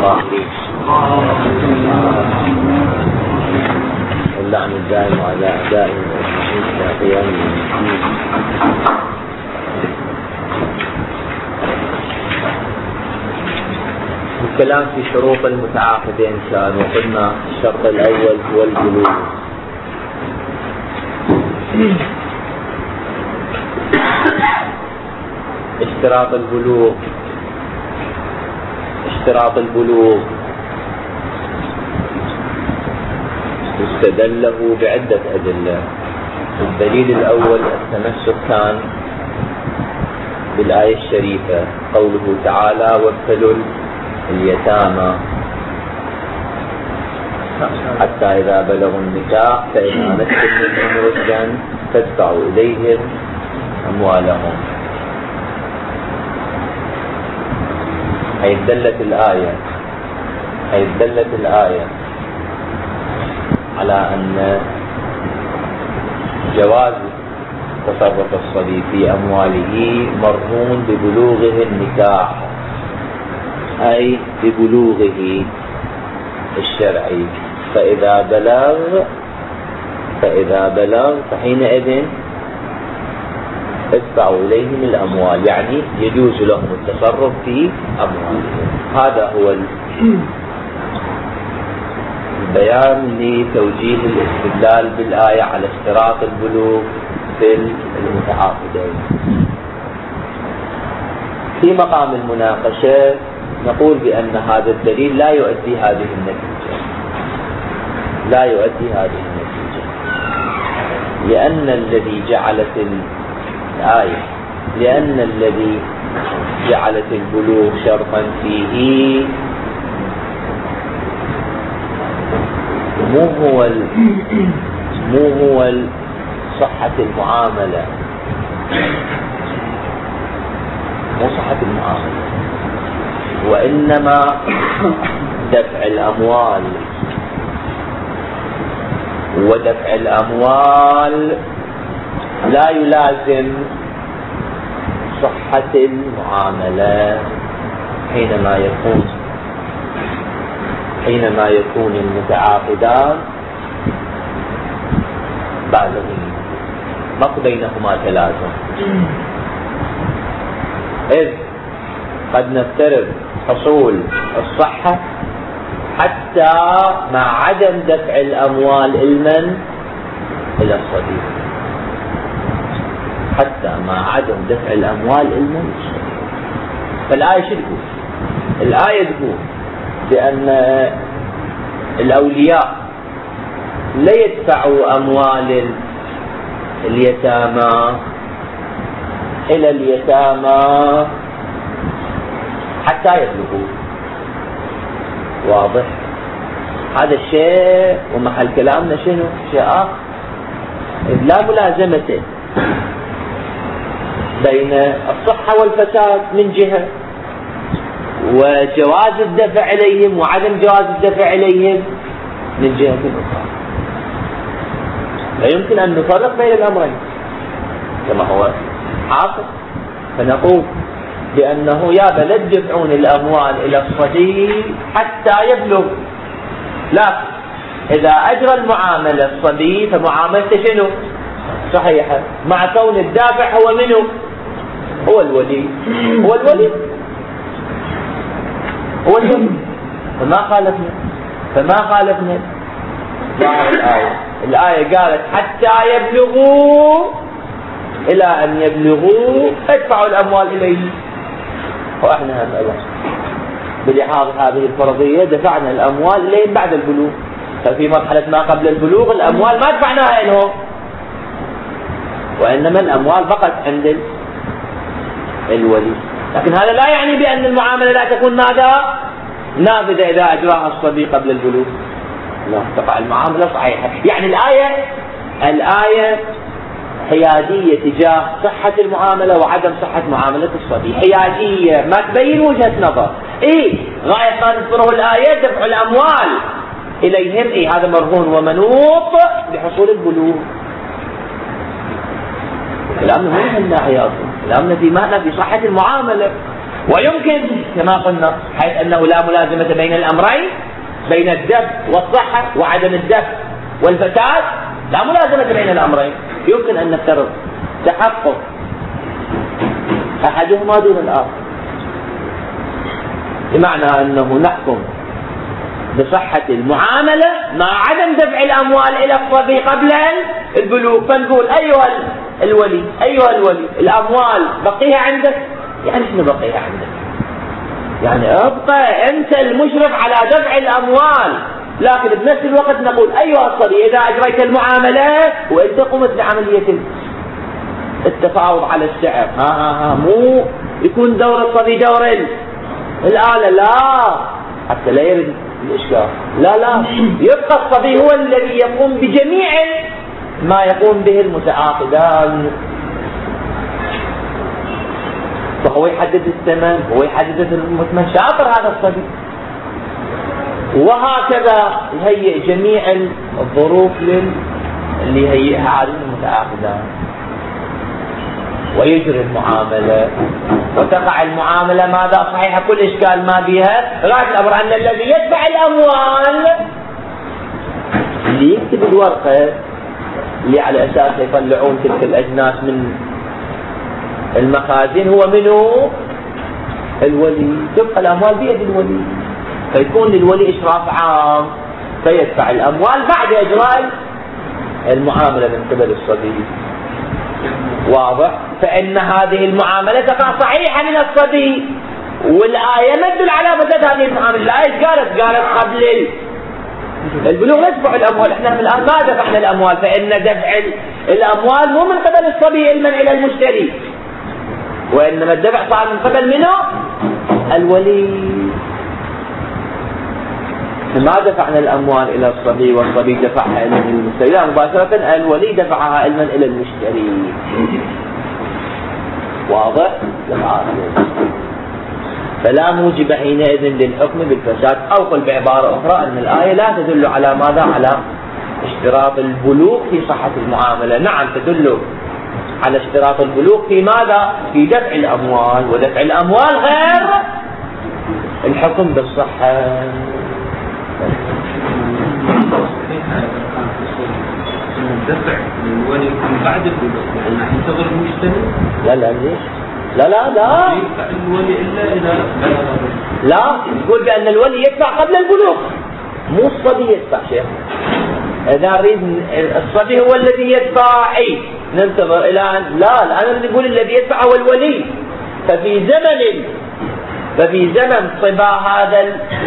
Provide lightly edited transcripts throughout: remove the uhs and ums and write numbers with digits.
الظاهرين واللعن الدائم على أعدائهم والمشركين إلى قيام الدين. الكلام في شروط المتعاقدين كان، وقلنا الشرط الأول هو البلوغ. اشتراط البلوغ استدله بعدة أدلة. الدليل الأول التمسك كان بالآية الشريفة، قوله تعالى وابتلوا اليتامى حتى إذا بلغوا النكاح فإن آنستم منهم رشدا فادفعوا إليهم أموالهم. حيث دلت الآية على أن جواز تصرف الصبي في أمواله مرهون ببلوغه النكاح، أي ببلوغه الشرعي. فإذا بلغ فحينئذ ادفعوا إليهم الأموال، يعني يجوز لهم التصرف في أموالهم. هذا هو البيان لتوجيه الاستدلال بالآية على اشتراط البلوغ في المتعاقدين. في مقام المناقشة نقول بأن هذا الدليل لا يؤدي هذه النتيجة، لأن الذي جعلت البلوغ شرطا فيه مو هو صحة المعاملة، وإنما دفع الأموال، ودفع الأموال لا يلازم صحة المعاملة حينما يكون المتعاقدان بالغين، ما بينهما تلازم. إذ قد نفترض حصول الصحة حتى مع عدم دفع الأموال إلى الصبي، فالآية شو تقول؟ الآية تقول بأن الأولياء لا يدفعوا أموال اليتامى إلى اليتامى حتى يبلغوا. واضح؟ هذا الشيء ومحل كلامنا شنو؟ شيء آخر، لا ملازمة بين الصحة والفساد من جهة، وجواز الدفع إليهم وعدم جواز الدفع إليهم من جهة أخرى. لا يمكن أن نفرق بين الأمرين كما هو حاصل. فنقول بأنه يا لا تدفعون الأموال إلى الصبي حتى يبلغ، لا، إذا أجرى المعاملة الصبي فمعاملته شنو؟ صحيحة، مع كون الدافع هو منه؟ هو الولي. فما خالفنا الآية قالت حتى يبلغوا، إلى أن يبلغوا ادفعوا الأموال إليه، وإحنا بلحاظ هذه الفرضية دفعنا الأموال إليهم بعد البلوغ. ففي مرحلة ما قبل البلوغ الأموال ما دفعناها إليهم، وإنما الأموال بقت عند الولي. لكن هذا لا يعني بأن المعاملة لا تكون نافذة إذا أجراها الصبي قبل البلوغ، لا، تقع المعاملة صحيحة. يعني الآية حيادية تجاه صحة المعاملة وعدم صحة معاملة الصبي، حيادية، ما تبين وجهة نظر. غاية ما تذكره الآية دفع الأموال إليهم، هذا مرهون ومنوط بحصول البلوغ. كلامنا مو من الناحية أصلا، كلامنا في معنى في صحة المعاملة. ويمكن كما قلنا حيث أنه لا ملازمة بين الأمرين، بين الدفع والصحة وعدم الدفع والفساد، لا ملازمة بين الأمرين. يمكن أن نفترض تحقق أحدهما دون الآخر، بمعنى أنه نحكم بصحة المعاملة مع عدم دفع الأموال إلى الصبي قبل البلوغ، فنقول أيها الولي الأموال بقيها عندك، يعني شنو بقيها عندك؟ يعني ابقى أنت المشرف على دفع الأموال، لكن بنفس الوقت نقول أيها الصبي إذا أجريت المعاملة وأنت قمت بعملية التفاوض على السعر، مو يكون دور الصبي دور الآلة، لا، حتى لا يرد الإشكال، لا، يبقى الصبي هو الذي يقوم بجميع ما يقوم به المتعاقدان، فهو يحدد الثمن، هو يحدد المثمن، شاطر هذا الصبي، وهكذا يهيئ جميع الظروف اللي يهيئها عادة المتعاقدان، ويجري المعاملة وتقع المعاملة ماذا صحيحة، كل إشكال ما بها، غاية الأمر أن الذي يدفع الأموال اللي يكتب الورقة اللي على أساسها يطلعون تلك الأجناس من المخازن هو منه الولي، تبقى الأموال بيد الولي، فيكون للولي إشراف عام فيدفع الأموال بعد إجراء المعاملة من قبل الصبي. واضح؟ فإن هذه المعاملة تقع صحيحة من الصبي، والآية ما تدل على فساد هذه المعاملة. الآية قالت قبل البلوغ ندفع الأموال، احنا الآن ما دفعنا الأموال، فإن دفع الأموال مو من قبل الصبي علما إلى المشتري، وإنما الدفع صار من قبل منه الولي. ما دفعنا الأموال إلى الصبي والصبي دفعها إلى المشتري، لا، مباشرة الولي دفعها علما إلى المشتري. واضح؟ فلا موجب حينئذ للحكم بالفساد، أو قل بعبارة أخرى أن الآية لا تدل على ماذا؟ على اشتراط البلوغ في صحة المعاملة. نعم تدل على اشتراط البلوغ في ماذا؟ في دفع الأموال، ودفع الأموال غير الحكم بالصحة. الدفع الولي من بعد البلوغ، يعني ينتظر المشتري؟ لا ليش؟ لا يدفع الولي إلا إذا لا، يقول بأن الولي يدفع قبل البلوغ، مو الصبي يدفع شيء. إذا نريد الصبي هو الذي يدفع، ننتظر إلى أن الآن نقول الذي يدفع هو الولي. ففي زمن صبا هذا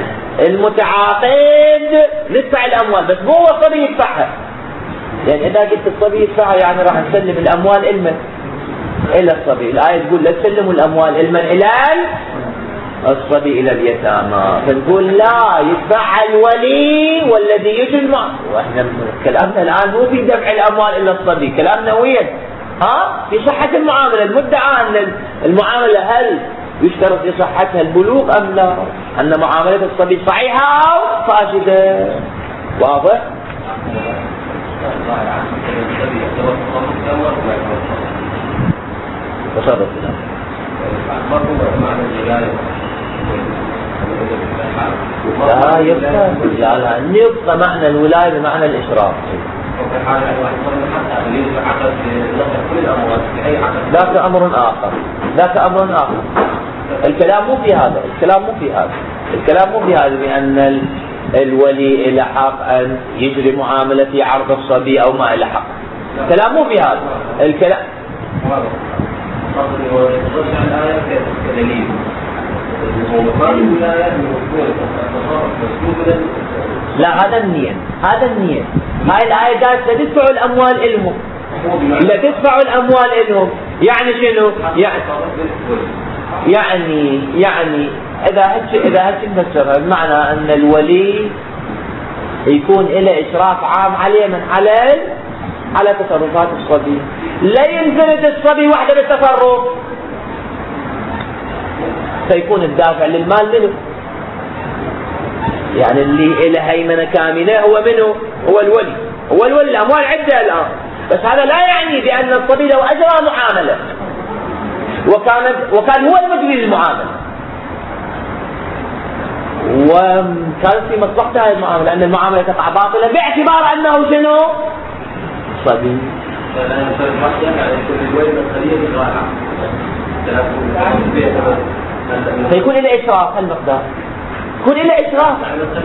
المتعاقد ندفع الأموال، بس مو هو الصبي يدفعها، يعني إذا قلت الصبي يدفعها يعني راح نسلم الأموال إلى الصبي. الآية تقول لا تسلموا الأموال إلى الصبي إلى اليتامى، فنقول لا، يدفعها الولي والذي يجري. وإحنا كلامنا الآن مو في دفع الأموال إلى الصبي، كلامنا وين؟ في صحة المعاملة. المدعى أن المعاملة هل يشترط لصحتها البلوغ أم لا؟ أن معاملة الصبي صحيحة أو فاسدة. واضح؟ تصرف لا يبقى معنى الولاية بمعنى الإشراف. ذاك أمر آخر. الكلام مو في هذا، الكلام مو في هذا بأن الولي له حق أن يجري معاملة في عرض الصبي أو ما له حق. الكلام مو في هذا. الكلام لا، هذا النية. هاي الآية قالت لا تدفعوا الأموال إلهم، لا تدفعوا الأموال إلهم، يعني شنو؟ يعني إذا هيك نفسرها بمعنى أن الولي يكون له إشراف عام عليه من على تصرفات الصبي، لا ينفرد الصبي وحده بالتصرف، فيكون الدافع للمال منه، يعني اللي له هيمنة كاملة هو منه؟ هو الولي. الأموال عدة الآن، بس هذا لا يعني بأن الصبي لو أجرى معاملة وكان هو المجري للمعاملة وكانت في مصلحتها هذه المعاملة، لأن المعاملة تقع باطلة باعتبار أنه شنو؟ صبي. فيكون إلى إشراف المقدار، يكون إلى إشراف.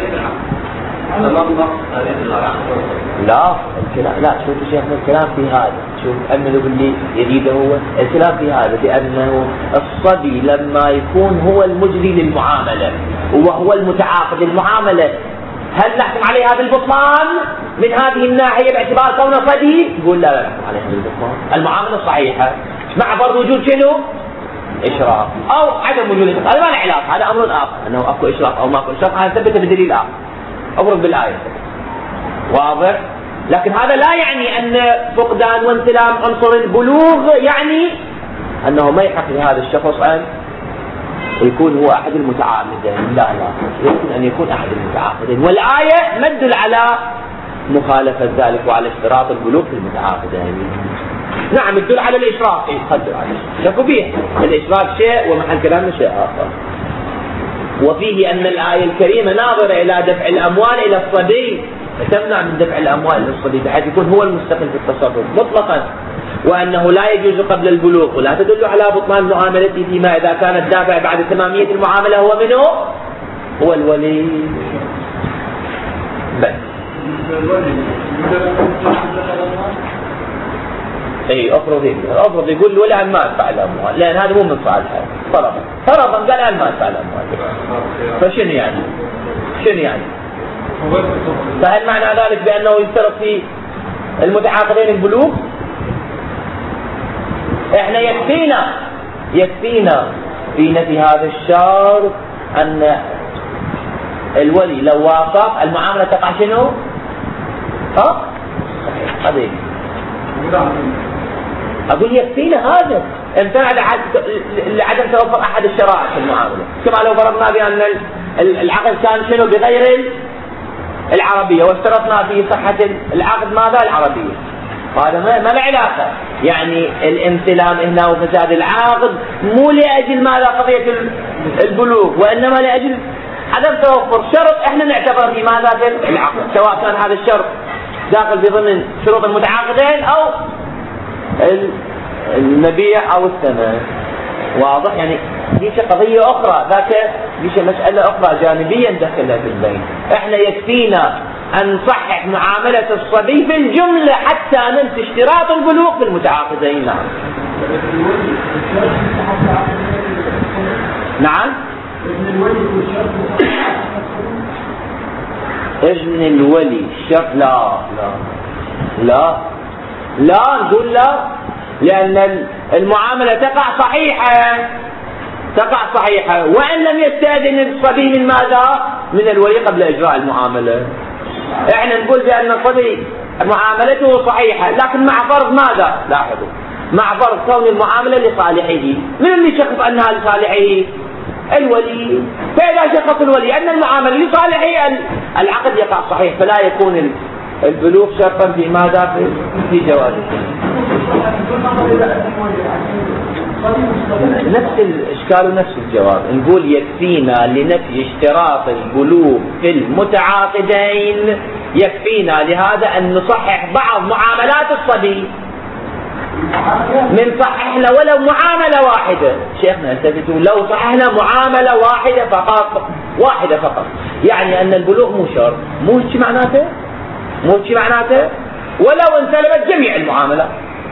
لا شوف شيخنا الكلام في هذا، شوف أمله باللي يريده هو الكلام في هذا، بأنه الصبي لما يكون هو المجري للمعاملة وهو المتعاقد المعاملة، هل نحكم عليها بالبطلان من هذه الناحية باعتبار كونه صبي؟ يقول لا نحكم عليها بالبطلان، المعاملة صحيحة مع فرض وجود شنو؟ إشراف أو عدم وجود إشراف، هذا ما له علاقة، هذا أمر آخر، أنه أكو إشراف أو ماكو إشراف هذا ثبت بدليل آخر، أفرض بالآية، واضح؟ لكن هذا لا يعني أن فقدان وانسلام عنصر البلوغ يعني أنه ما يحق لهذا الشخص أن يكون هو أحد المتعاقدين، لا يمكن أن يكون أحد المتعاقدين، والآية ما تدل على مخالفة ذلك وعلى اشتراط البلوغ في المتعاقدين. نعم تدل على الإشراف، تدل على شكو فيه الإشراف شيء ومحل كلامنا شيء آخر. وفيه أن الآية الكريمة ناظرة إلى دفع الأموال إلى الصبي، تمنع من دفع الأموال إلى الصبي بحيث يكون هو المستقل في التصرف مطلقا، وأنه لا يجوز قبل البلوغ، ولا تدل على بطلان معاملته فيما إذا كان الدافع بعد تمامية المعاملة هو منه هو الولي بس. افرض يقول الولي عن ما ادفع الاموال، لان هذا مو من صالحه، فرضا قال عن ما ادفع الاموال، فشنو يعني؟ فهل معنى ذلك بانه يشترط في المتعاقدين البلوغ؟ احنا يكفينا في نفي هذا الشرط ان الولي لو وافق المعامله تقع شنو؟ هذا أقول يكفينا هذا، امتنع لعدم توفر أحد الشرائع في المعاملة، كما لو فرضنا بأن العقد كان شنو بغير العربية واشترطنا في صحة العقد ماذا؟ العربية، هذا ما له علاقة، يعني الامتلام هنا وفساد العقد مو لأجل ماذا قضية البلوغ، وإنما لأجل عدم توفر شرط احنا نعتبر في ماذا في العقد، سواء كان هذا الشرط داخل في ضمن شروط المتعاقدين أو المبيع أو الثمن، واضح؟ يعني دي قضية أخرى، ذاك دي مسألة أخرى جانبيا دخلها في البين. احنا يكفينا أن نصحح معاملة الصبي بالجملة حتى ننفي اشتراط البلوغ في المتعاقدين. نعم ابن الولي شرط لا نقول لا، لأن المعاملة تقع صحيحة وإن لم يستأذن الصبي من ماذا؟ من الولي قبل إجراء المعاملة. احنا نقول بأن الصبي معاملته صحيحة، لكن مع فرض ماذا؟ لاحظوا، مع فرض كون المعاملة لصالحه. من اللي شخص أنها لصالحه؟ الولي. فإذا شخص الولي أن المعاملة لصالحه العقد يقع صحيح، فلا يكون البلوغ شرطا في ماذا؟ في جوازه. نفس الإشكال ونفس الجواب، نقول يكفينا لنفي اشتراط البلوغ في المتعاقدين، يكفينا لهذا أن نصحح بعض معاملات الصبي، من صححنا ولو معاملة واحدة. شيخنا التفتوا، لو صححنا معاملة واحدة فقط، يعني أن البلوغ مو شرط، مو شيء معناته ولو انسلبت جميع المعاملات،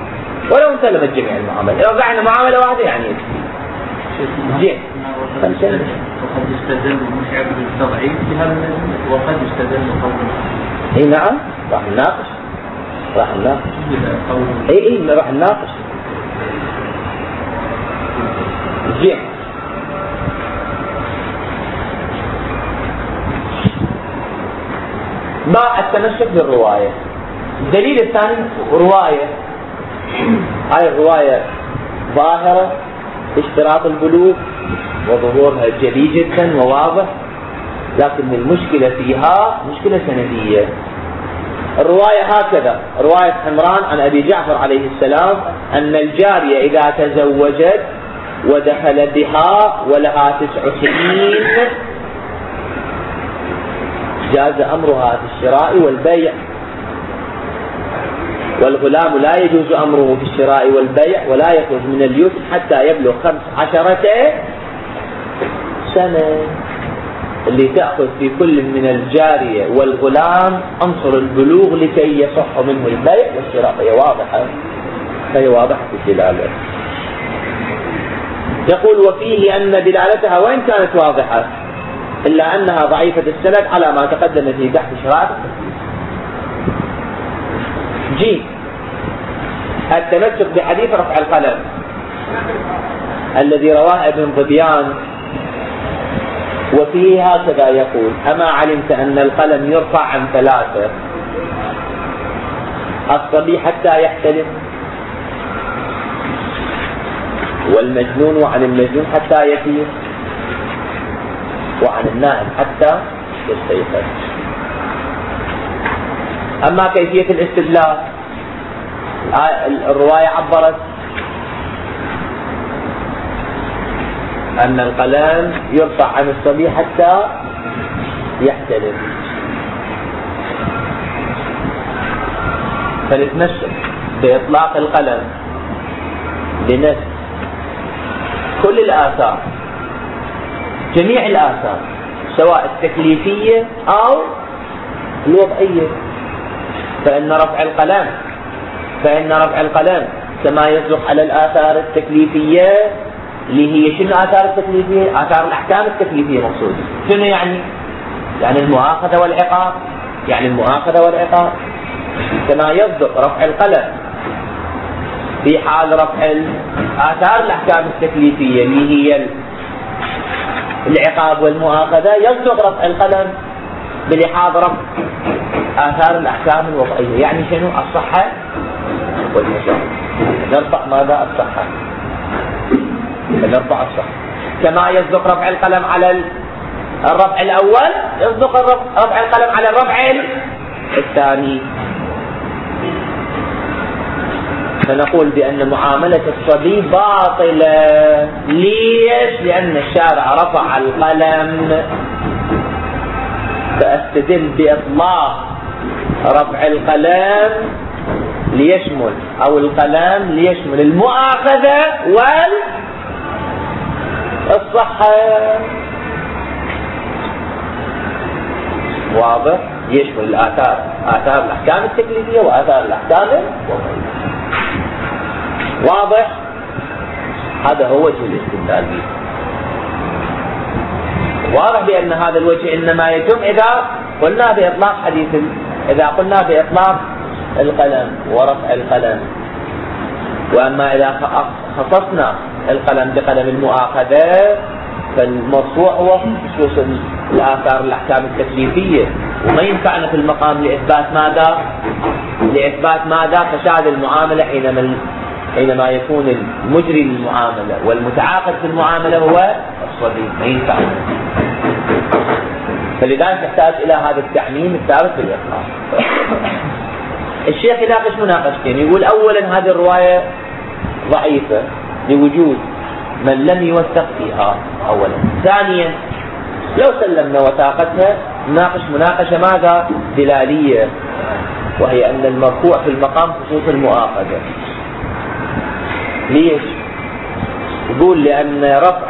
لو قعنا معاملة واحدة يعني زين. وقد يستدل مشعر بالتضعيف بهذا، وقد يستدل قوله. اي نعم، راح نناقش. راح نناقش. زين. ما التمسك بالرواية. الدليل الثاني رواية، هاي الرواية ظاهرة اشتراط البلوغ وظهورها جلي جدا وواضح، لكن المشكلة فيها مشكلة سندية. الرواية هكذا، رواية عمران عن أبي جعفر عليه السلام أن الجارية إذا تزوجت ودخل بها ولها 9 سنين جاز أمرها في الشراء والبيع، والغلام لا يجوز أمره في الشراء والبيع ولا يخرج من اليتم حتى يبلغ 15 سنة. اللي تأخذ في كل من الجارية والغلام عنصر البلوغ لكي يصح منه البيع والشراء. فهي واضحة الدلالة. يقول وفيه أن دلالتها وإن كانت واضحة إلا أنها ضعيفة السند على ما تقدم في بحث شرائط التكليف. جيم التمسك بحديث رفع القلم الذي رواه ابن ظبيان، وفيه هكذا يقول: أما علمت أن القلم يرفع عن 3: الصبي حتى يحتلم، والمجنون وعن المجنون حتى يفيق، وعن النائم حتى يستيقظ. أما كيفية الاستدلال، الرواية عبرت أن القلم يرفع عن الصبي حتى يحتلم، فنتمسك بإطلاق القلم لنفس كل الآثار، جميع الآثار سواء التكليفية أو الوضعية. فإن رفع القلم كما يصدق على الآثار التكليفية اللي هي شنو آثار التكليفية؟ آثار الأحكام التكليفية مقصود. شنو يعني المؤاخذة والعقاب، كما يصدق رفع القلم في حال رفع آثار الأحكام التكليفية اللي هي العقاب والمؤاخذة، يصدق رفع القلم بلحاظ رفع آثار الأحكام الوضعية. يعني شنو؟ الصحة والمشاهد. نرفع ماذا؟ الصحة. نرفع الصحة. كما يصدق رفع القلم على الرفع الأول، يصدق رفع القلم على الرفع الثاني. فنقول بأن معاملة الصبي باطلة. ليش؟ لأن الشارع رفع القلم، فأستدل بإطلاق رفع القلم ليشمل القلم ليشمل المؤاخذة والصحة. واضح؟ يشمل الآثار، آثار الأحكام التكليفية وآثار الأحكام الوضعية. واضح؟ هذا هو وجه الاستدلال به. واضح بأن هذا الوجه إنما يتم إذا قلنا بإطلاق القلم ورفع القلم. وأما إذا خصصنا القلم بقلم المؤاخذة فالمرفوع هو خصوص الآثار الأحكام التكليفية، وما ينفعنا في المقام لإثبات ماذا؟ فساد المعاملة حينما يكون المجري للمعاملة والمتعاقد في المعاملة هو الصبي، ما ينفعنا. فلذلك نحتاج إلى هذا التعميم الثابت بالإطلاق. الشيخ يناقش مناقشتين، يقول أولا هذه الرواية ضعيفة لوجود من لم يوثق فيها أولا. ثانيا لو سلمنا وثاقتها نناقش مناقشة ماذا؟ دلالية، وهي أن المرفوع في المقام خصوص المؤاخذة. ليش؟ يقول لأن رفع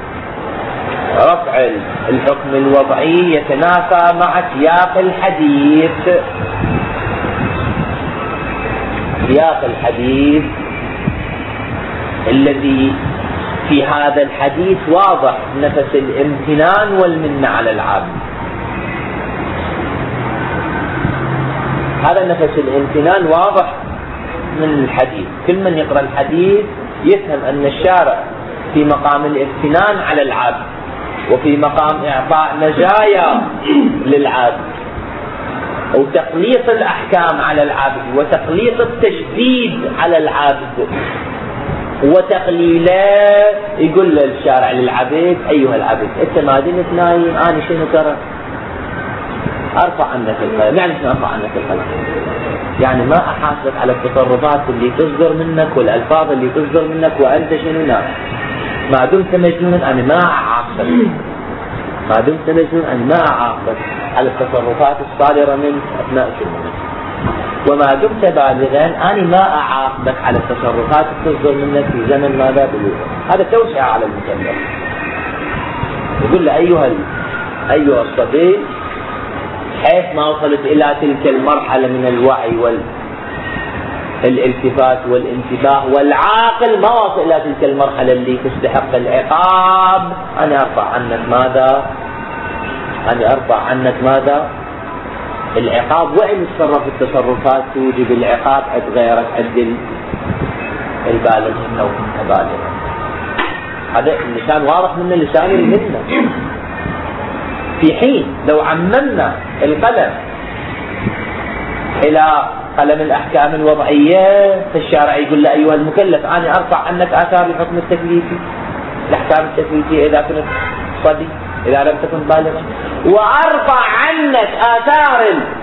الحكم الوضعي يتنافى مع سياق الحديث الذي في هذا الحديث واضح نفس الامتنان والمنة على العبد. هذا نفس الامتنان واضح من الحديث، كل من يقرأ الحديث يفهم أن الشارع في مقام الامتنان على العبد، وفي مقام إعطاء مزايا للعبد، وتقليص الأحكام على العبد، وتقليص التشديد على العبد، وتقليله. يقول للشارع للعبد: أيها العبد، أنت ما دمت نايم أنا شنو ترى؟ أرفع عنك القلم. يعني شنو أرفع عنك القلم؟ يعني ما أحاسبك على التصرفات اللي تصدر منك والألفاظ اللي تصدر منك وأنت شنو نايم. ما دمت مجنون أنا ما أعاقبك. ما دمت مجنون أن ما أعاقبك على التصرفات الصادرة منك أثناء جنونك، وما دمت بالغا أنا ما أعاقبك على التصرفات تصدر منك في زمن ماذا بلوغك. هذا توسعة على المكلف. يقول له أيها الصبي، حيث ما وصلت إلى تلك المرحلة من الوعي والالتفات والانتباه والعاقل، ما وصل إلى تلك المرحلة اللي تستحق العقاب، أنا أرفع عنك ماذا؟ العقاب. وإن تصرف التصرفات توجب العقاب عند غيرك، عند البالغين أو كنت بالغا. هذا اللسان واضح من اللسان منا. في حين لو عممنا القلم إلى قلم الأحكام الوضعية، فالشارع يقول له أيها المكلف أنا أرفع عنك آثار الحكم التكليفي، الأحكام التكليفية إذا كنت صبي، إذا لم تكن بالغا، وأرفع عنك آثار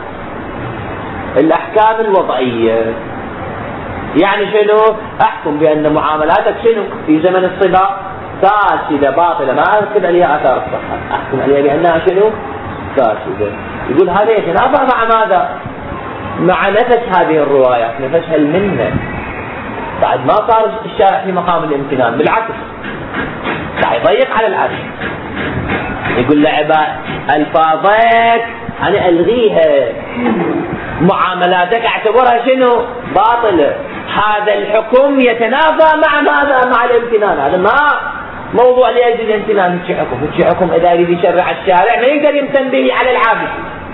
الأحكام الوضعية. يعني شنو؟ أحكم بأن معاملاتك شنو في زمن الصبا فاسدة باطلة، ما أكتب عليها آثار الصحة، أحكم عليها بأنها شنو؟ فاسدة. يقول هذا يتنافى مع ماذا؟ مع نفس هذه الروايات، نفسها المنة. بعد ما صار الشارع في مقام الامتنان، بالعكس راح يضيق على العكس. يقول لعباد الفاظك أنا ألغيها، معاملاتك اعتبرها شنو؟ باطلة. هذا الحكم يتنافى مع ماذا؟ مع الامتنان. هذا ما موضوع لأجل الامتنان. هيك حكم إذا يريد يشرع الشارع ما يقدر يمتن به على العابد،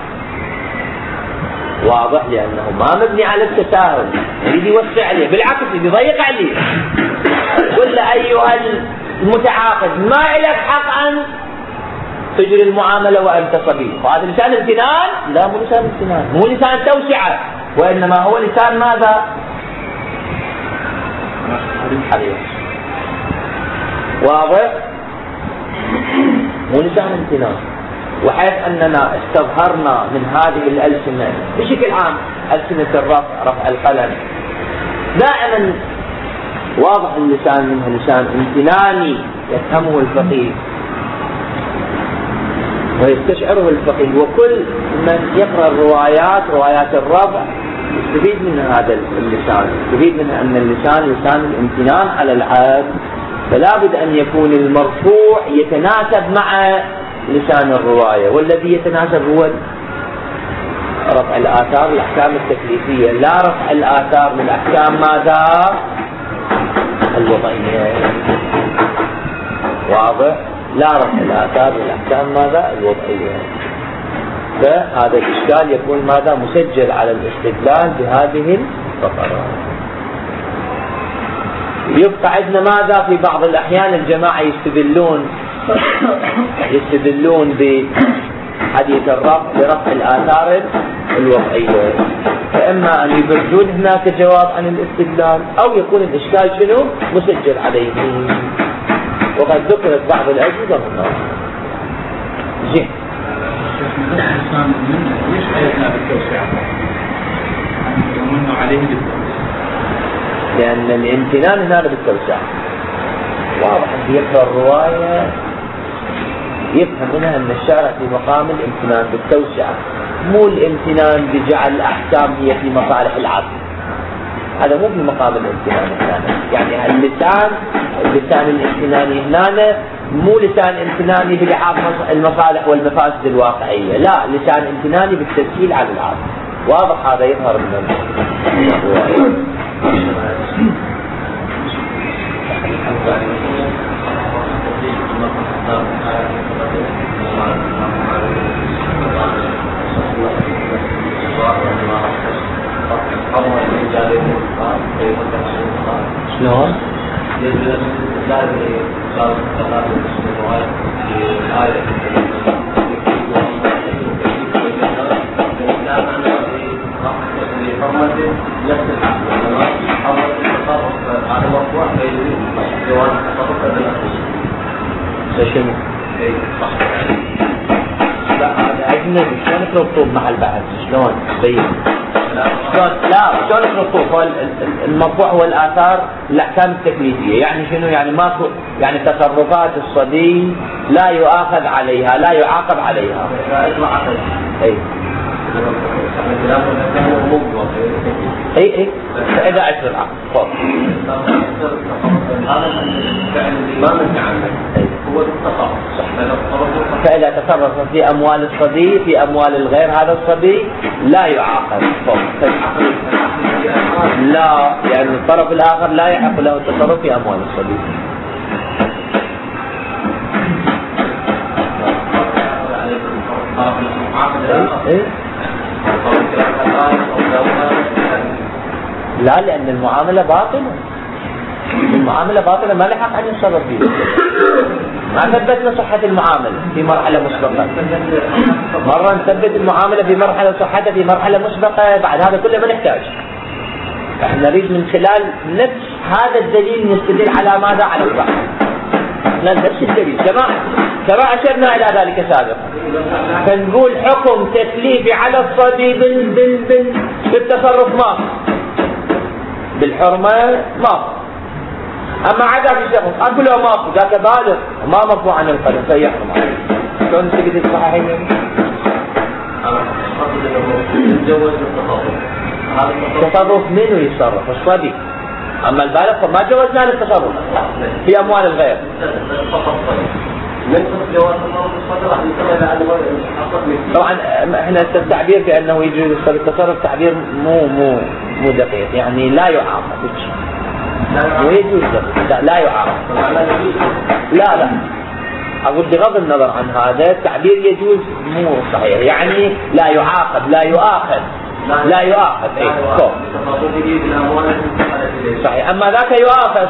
واضح، لأنه ما مبني على التساهل، يريد يوسع عليه، بالعكس يريد يضيق عليه. قل له أيها المتعاقد ما لك حق أن تجري المعاملة وأنت صبي. وهذا لسان امتنان؟ لا، مو لسان امتنان، مو لسان توسعة، وإنما هو لسان ماذا؟ واضح؟ مو لسان امتنان. وحيث أننا استظهرنا من هذه الألسنة بشكل عام، ألسنة الرفع، رفع القلم، دائما واضح اللسان منها لسان امتناني يفهمه الفقيه ويستشعره الفقيه. وكل من يقرأ روايات الرفع يستفيد من هذا اللسان، يستفيد من أن اللسان لسان الامتنان على العبد، فلا بد أن يكون المرفوع يتناسب مع لسان الرواية، والذي يتناسب هو رفع الآثار الأحكام التكليفية، لا رفع الآثار من الأحكام ماذا؟ الوضعية. واضح؟ لا رفع الآثار من الأحكام ماذا؟ الوضعية. فهذا الإشكال يكون ماذا؟ مسجل على الاستدلال بهذه الفقرات. يبقى عندنا ماذا؟ في بعض الأحيان الجماعة يستدلون بحديث الرفع برفع الآثار الوضعية، فإما أن يبرزون هناك جواب عن الاستدلال، أو يكون الإشكال شنو؟ مسجل عليه. وقد ذكرت بعض الأجوبة هنا. زين. ليش حيثنا بالتوسعة؟ عليه لأن الامتنان هنا بالتوسعة واضح. يقرأ الرواية يفهم منها أن الشارع في مقام الامتنان بالتوسعة، مو الامتنان بجعل الأحكام هي في مصالح العبد. هذا مو في مقام الامتنان هنا. يعني اللسان الامتناني هنا مو لسان امتناني بلحاظ المصالح والمفاسد الواقعية، لا، لسان امتناني بالتسهيل على العبد. واضح هذا يظهر من الرواية. شلون؟ شنو؟ لا هذا أجنبي، شلون تربطون مع البحث؟ شلون؟ بين لا شلون الرسوخ؟ المرفوع هو الآثار الأحكام التكليفية. يعني شنو؟ يعني ماكو، يعني تصرفات الصبي لا يؤاخذ عليها، لا يعاقب عليها. اي فإذا أجر العقل ما من عنه هو التصرف. فإذا تصرف في أموال الصبي، في أموال الغير هذا الصبي لا يعاقب. لا، يعني الطرف الآخر لا يحق له التصرف في أموال الصبي. لا، لأن المعاملة باطلة. المعاملة باطلة، ما لحق أن يتصرف فيها. ما ثبتنا صحة المعاملة في مرحلة مسبقة. مرة نثبت المعاملة في مرحلة صحتها في مرحلة مسبقة، بعد هذا كله ما نحتاج. احنا نريد من خلال نفس هذا الدليل نستدل على ماذا؟ على الصحة. نفس الدليل كما أشرنا إلى ذلك سابقا. فنقول حكم تكليفي على الصبي بالتصرف ما بالحرمة ما. أما عدا في شخص أقول له ماكو، ذاك بالغ ما مرفوع عن القلم فيحرم عليه. شلون تقدر تصححين؟ التصرف منه يتصرف الصبي، أما البالغ فما جوزنا للتصرف في أموال الغير. طبعا احنا التعبير بأنه يجوز التصرف تعبير مو دقيق، يعني لا يعاقب. ويجوز لا يعاقب. لا أقول بغض النظر عن هذا التعبير يجوز مو صحيح، يعني لا يعاقب، لا يؤاخذ. صحيح. أما ذاك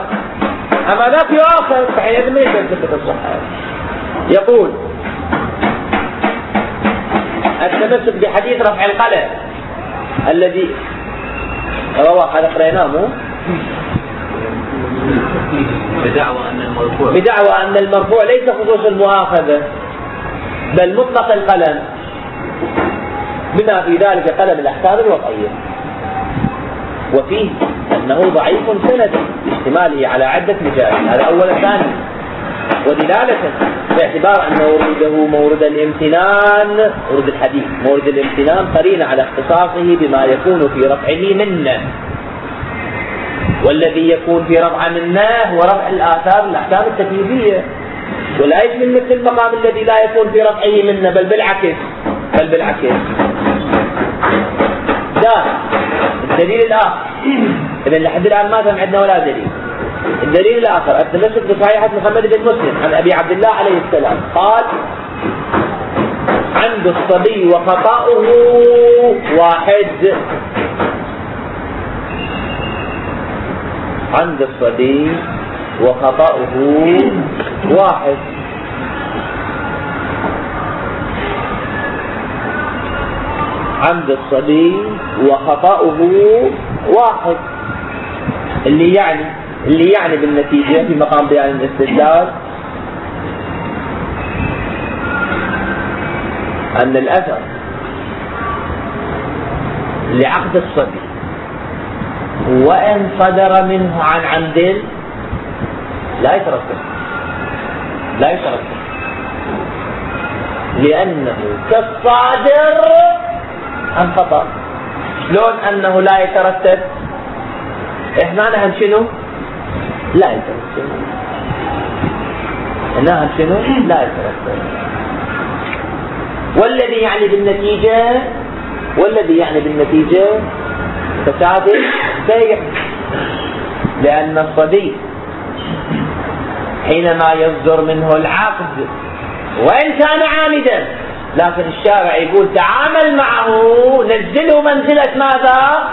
يؤاخذ فحينئذ ما يجوز الصحة. يقول التمسك بحديث رفع القلم الذي رواه هذا قريناه بدعوى أن المرفوع ليس خصوص المؤاخذة بل مطلق القلم، بما في ذلك قلم الأحكام الوضعية، وفيه أنه ضعيف سند اشتماله على عدة مجال. هذا أولا. ثانيا ودلالة باعتبار أن وروده مورد الامتنان، ورود الحديث مورد الامتنان قرين على اختصاصه بما يكون في رفعه منه، والذي يكون في رفع منه هو رفع الآثار الأحكام التكليفية، ولا يشمل مثل المقام الذي لا يكون في رفعه منه بل بالعكس. ده الدليل الآخر. إذن لحد الآن ما كان عندنا ولا دليل. الدليل الآخر التمسك بصحيحة محمد بن مسلم عن أبي عبد الله عليه السلام قال: عند الصبي وخطأه واحد. عند الصبي وخطأه واحد. عند الصبي وخطأه واحد، اللي يعني بالنتيجة في مقام بيان الاستدلال أن الأثر لعقد الصبي وإن صدر منه عن عمد لا يترتب، لأنه كالصادر عن خطأ. شلون أنه لا يترتب؟ إحنا نهم شنو؟ لا يترتب. نهم شنو؟ لا يترتب. والذي يعني بالنتيجة فساد بيع، لأن الصبي حينما يصدر منه العقد وإن كان عامدا، لكن الشارع يقول تعامل معه، نزله منزلة ماذا؟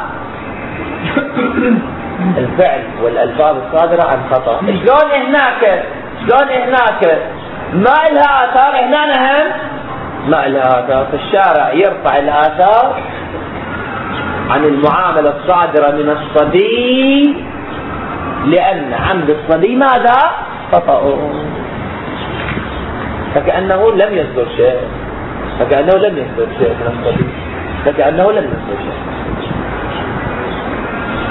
الفعل والألفاظ الصادرة عن خطأ. شلون هناك ما لها آثار، هنا نهم ما لها آثار. فالشارع يرفع الآثار عن المعاملة الصادرة من الصبي، لأن عمد الصبي ماذا؟ خطأ. فكأنه لم يصدر شيء من الصبي،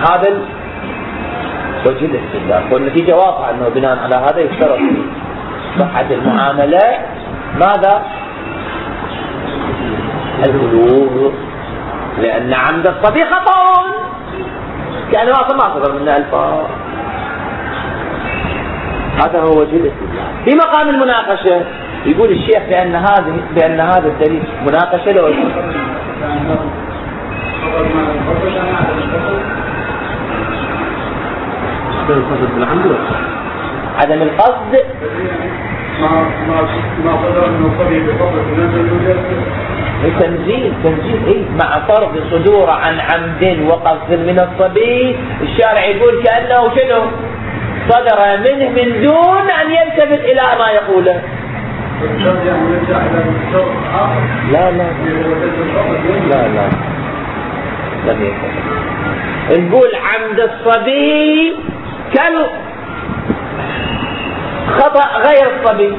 هذا وجه الاستدلال. والنتيجة واضحة أنه بناء على هذا يشترط في صحة المعاملة ماذا؟ البلوغ، لأن عمد الصبي خطأ، كأنه أصلا ما صدر منه ألفاظ. هذا هو وجه الاستدلال. في مقام المناقشة يقول الشيخ بأن هذا الدليل مناقشة لو عدم القصد ما صدر من الصبي تنزيل ايه مع فرض صدور عن عمد وقصد من الصبي. الشارع يقول كأنه شنو صدر منه من دون أن يلتفت إلى ما يقوله. لا لم يكن. نقول عمد الصبي خطأ غير الصبي.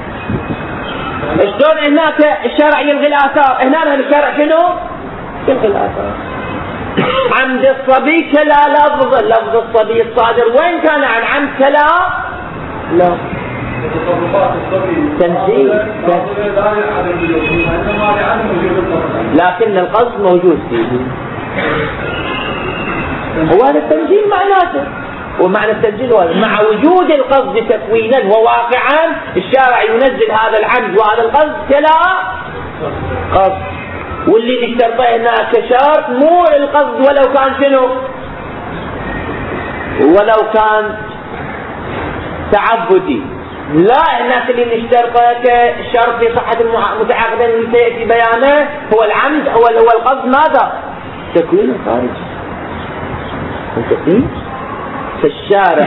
شلون هناك الشارع يلغي الآثار، هنا الشارع شنو يلغي الآثار. عمد الصبي كلا لفظ الصبي الصادر وين كان عن عمد كلا لا تنزيل، لكن القصد موجود فيه. هو هذا التنزيل معناته، ومعنى التنزيل هو مع وجود القصد تكوينا وواقعا الشارع ينزل هذا العمد وهذا القصد كلا قصد. واللي نشترطه هنا كشرط مو القصد ولو كان شنو، ولو كان تعبدي، لا هناك اللي نشترطه كشرط في صحة المتعاقدين اللي سيأتي بيانه هو العمد، هو القصد ماذا؟ تكوين خارجي. فالشارع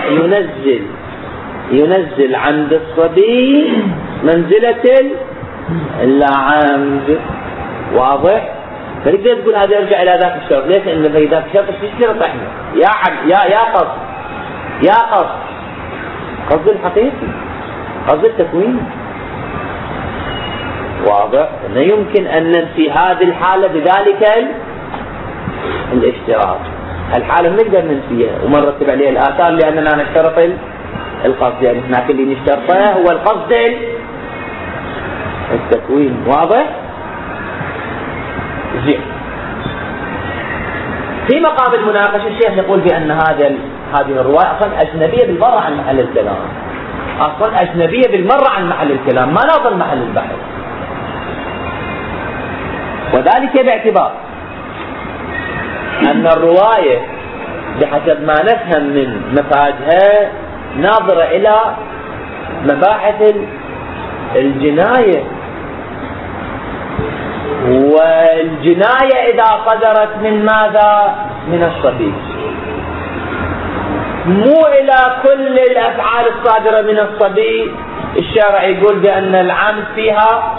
ينزل عند الصبي منزلة العمد. واضح؟ فلذا تقول هذا يرجع إلى ذاك الشرط. ليش؟ لأن في ذاك الشرط تشترط احنا يا عمد يا قصد الحقيقي، قصد التكوين. واضح؟ أنه يمكن أن ننفي هذه الحالة بذلك الاشتراط. الحالة نقدر ننفيها ومرتب عليها الآثار لأننا نشترط القصد، يعني هناك اللي نشترطه هو القصد التكوين. واضح؟ زين. في مقام المناقشة الشيخ يقول بأن هذه الرواية أصلا أجنبية بالمرة عن محل الكلام، أصلا أجنبية بالمرة عن محل الكلام، ما نظل محل البحث. وذلك باعتبار أن الرواية بحسب ما نفهم من مفادها ناظرة إلى مباحث الجناية، والجناية إذا صدرت من ماذا؟ من الصبي، مو إلى كل الأفعال الصادرة من الصبي. الشارع يقول بأن العمد فيها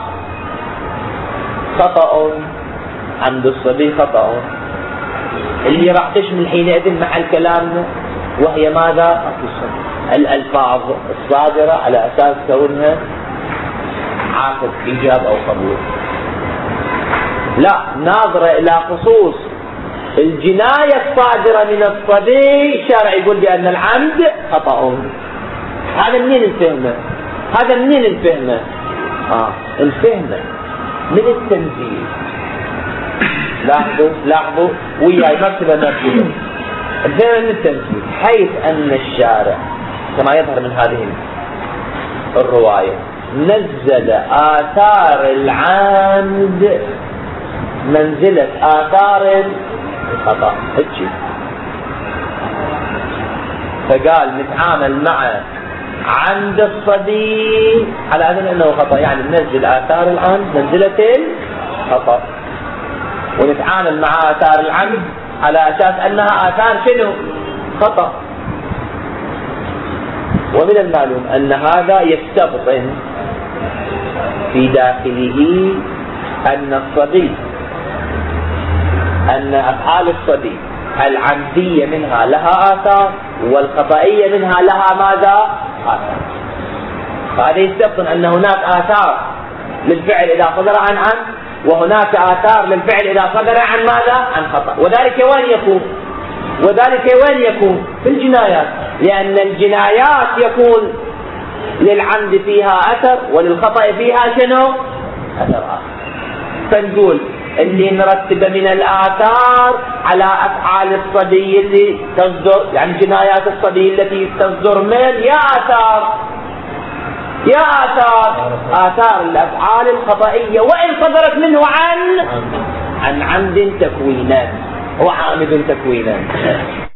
خطأ، عمد الصبي خطأ، اللي راح تشمل حينئذ محل كلامنا وهي ماذا؟ الألفاظ الصادرة على أساس كونها عاقد إيجاب أو قبول. لا، ناظرة إلى خصوص الجناية الصادرة من الصبي. الشارع يقول بأن العمد خطأ. هذا منين الفهمة؟ الفهمة من التنزيل. لاحظوا وياي مرتبة الفهم من التنزيل، حيث أن الشارع كما يظهر من هذه الرواية نزل آثار العمد منزلة آثار الخطأ. فقال نتعامل مع عمد الصبي على أنه خطأ، يعني ننزل آثار العمد منزلة الخطأ، ونتعامل مع آثار العمد على أساس أنها آثار شنو؟ خطأ. ومن المعلوم أن هذا يستبطن في داخله أن أفعال الصبي العمدية منها لها آثار والخطأية منها لها ماذا؟ آثار. فهذا يستبطن أن هناك آثار للفعل إذا صدر عن عمد، وهناك آثار للفعل إذا صدر عن ماذا؟ عن خطأ. وذلك وين يكون؟ وذلك وين يكون؟ في الجنايات، لأن الجنايات يكون للعمد فيها أثر وللخطأ فيها شنو؟ أثر آخر. فنقول اللي مرتبة من الآثار على أفعال الصبي اللي تصدر، يعني جنايات الصبي التي تصدر من يا آثار الأفعال الخطئية، وإن صدرت منه عن عمد تكوينا، هو عامد تكوينا.